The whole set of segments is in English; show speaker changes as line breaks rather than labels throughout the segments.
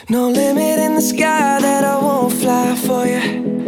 No limit in the sky that I won't fly for you.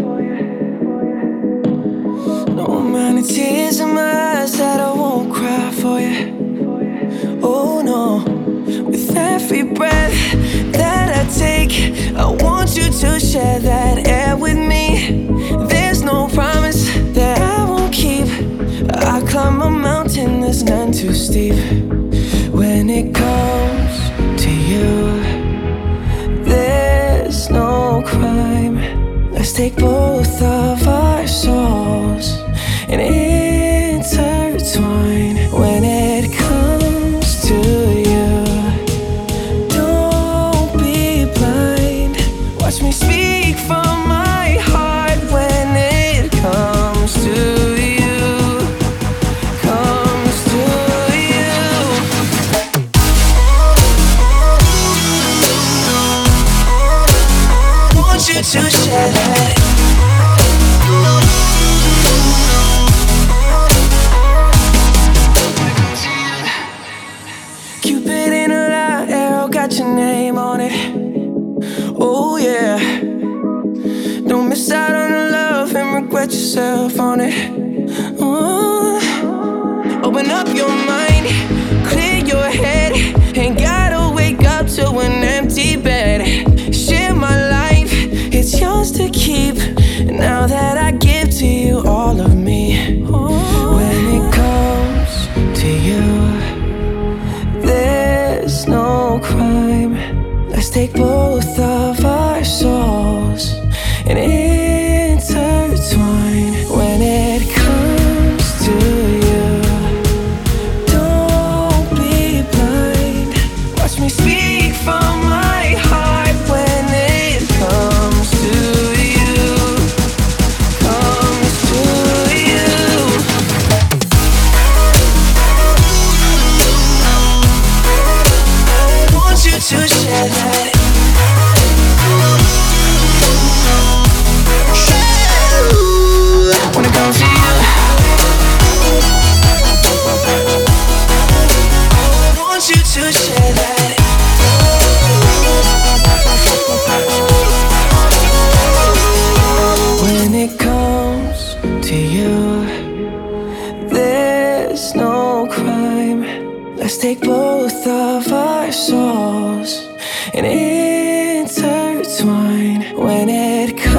No amount of tears in my eyes that I won't cry for you. Oh no, with every breath that I take, I want you to share that air with me. There's no promise that I won't keep. I climb a mountain that's none too steep. When it comes to you, there's no crime. Let's take both of our souls and intertwine. When it comes to you, don't be blind. Watch me speak from my heart. When it comes to you, comes to you. Want you to share that. Cupid in a light arrow got your name on it. Oh yeah. Don't miss out on the love and regret yourself on it. Open up your mind, clear your head. Ain't gotta wake up to an empty bed. Share my life, it's yours to keep. Now that I give to you all of me. When it comes to you, there's no crime. Let's take both of our souls and intertwine. When it comes to you, don't be blind. Watch me speak from my heart. When it comes to you, comes to you. Want you to share that. When it comes to you, want you to share that. When it comes to you, there's no crime. Let's take both of our souls and intertwine. When it comes